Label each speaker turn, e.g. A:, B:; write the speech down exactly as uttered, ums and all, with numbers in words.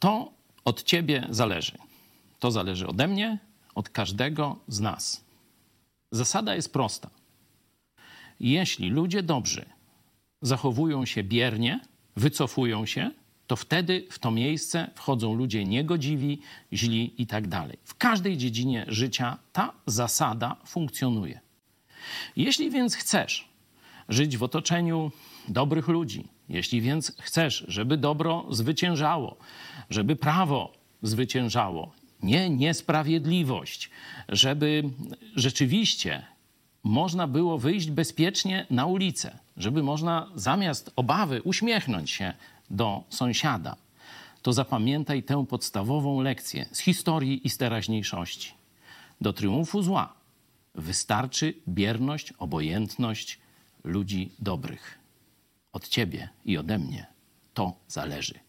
A: To od ciebie zależy. To zależy ode mnie, od każdego z nas. Zasada jest prosta. Jeśli ludzie dobrzy zachowują się biernie, wycofują się, to wtedy w to miejsce wchodzą ludzie niegodziwi, źli i tak dalej. W każdej dziedzinie życia ta zasada funkcjonuje. Jeśli więc chcesz żyć w otoczeniu dobrych ludzi, jeśli więc chcesz, żeby dobro zwyciężało, żeby prawo zwyciężało, nie niesprawiedliwość, żeby rzeczywiście można było wyjść bezpiecznie na ulicę, żeby można zamiast obawy uśmiechnąć się do sąsiada, to zapamiętaj tę podstawową lekcję z historii i z teraźniejszości. Do triumfu zła wystarczy bierność, obojętność ludzi dobrych. Od ciebie i ode mnie to zależy.